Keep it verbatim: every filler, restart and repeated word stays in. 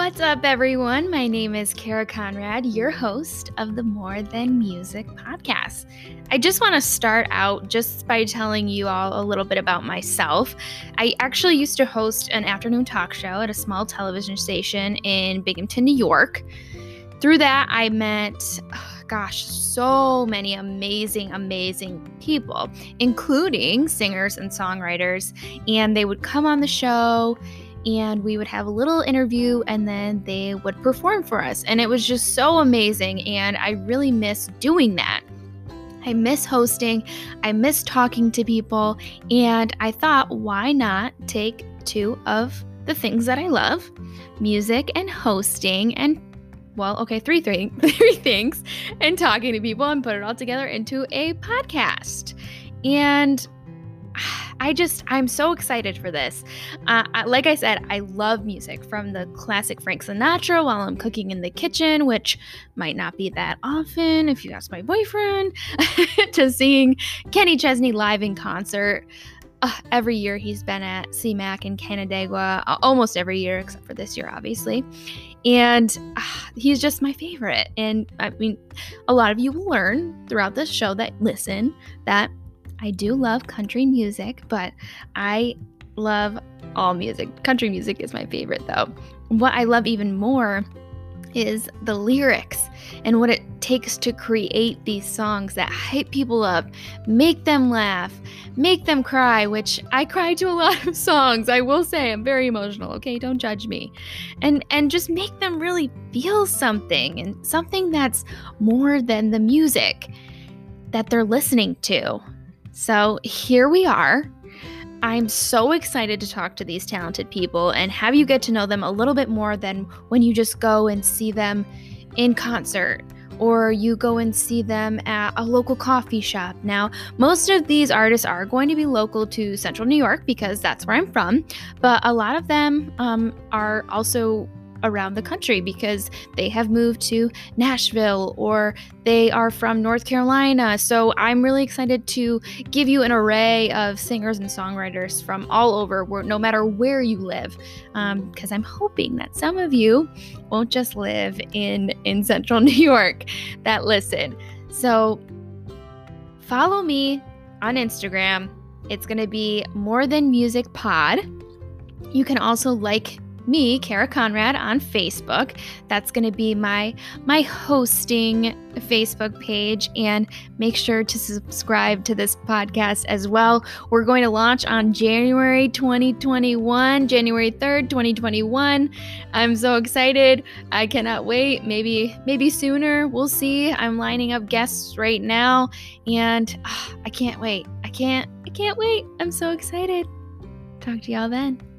What's up, everyone? My name is Kara Conrad, your host of the More Than Music podcast. I just want to start out just by telling you all a little bit about myself. I actually used to host an afternoon talk show at a small television station in Binghamton, New York. Through that, I met, oh, gosh, so many amazing, amazing people, including singers and songwriters, and they would come on the show and we would have a little interview and then they would perform for us. And it was just so amazing. And I really miss doing that. I miss hosting. I miss talking to people. And I thought, why not take two of the things that I love, music and hosting, and well, okay, three, three, three things, and talking to people and put it all together into a podcast. And I just, I'm so excited for this. Uh, like I said, I love music, from the classic Frank Sinatra while I'm cooking in the kitchen, which might not be that often if you ask my boyfriend, to seeing Kenny Chesney live in concert. Uh, every year he's been at C MAC in Canandaigua, uh, almost every year except for this year, obviously. And uh, he's just my favorite. And I mean, a lot of you will learn throughout this show that listen that I do love country music, but I love all music. Country music is my favorite, though. What I love even more is the lyrics and what it takes to create these songs that hype people up, make them laugh, make them cry, which I cry to a lot of songs. I will say I'm very emotional, okay? Don't judge me. And and just make them really feel something, and something that's more than the music that they're listening to. So here we are. I'm so excited to talk to these talented people and have you get to know them a little bit more than when you just go and see them in concert or you go and see them at a local coffee shop. Now, most of these artists are going to be local to Central New York because that's where I'm from, but a lot of them um, are also around the country because they have moved to Nashville or they are from North Carolina. So I'm really excited to give you an array of singers and songwriters from all over, where, no matter where you live, because um, I'm hoping that some of you won't just live in, in Central New York that listen. So follow me on Instagram. It's going to be More Than Music Pod. You can also like me, Kara Conrad, on Facebook. That's going to be my my hosting Facebook page, and make sure to subscribe to this podcast as well. We're going to launch on January twenty twenty-one, January third, twenty twenty-one. I'm so excited. I cannot wait. Maybe maybe sooner. We'll see. I'm lining up guests right now, and uh, I can't wait. I can't I can't wait. I'm so excited. Talk to y'all then.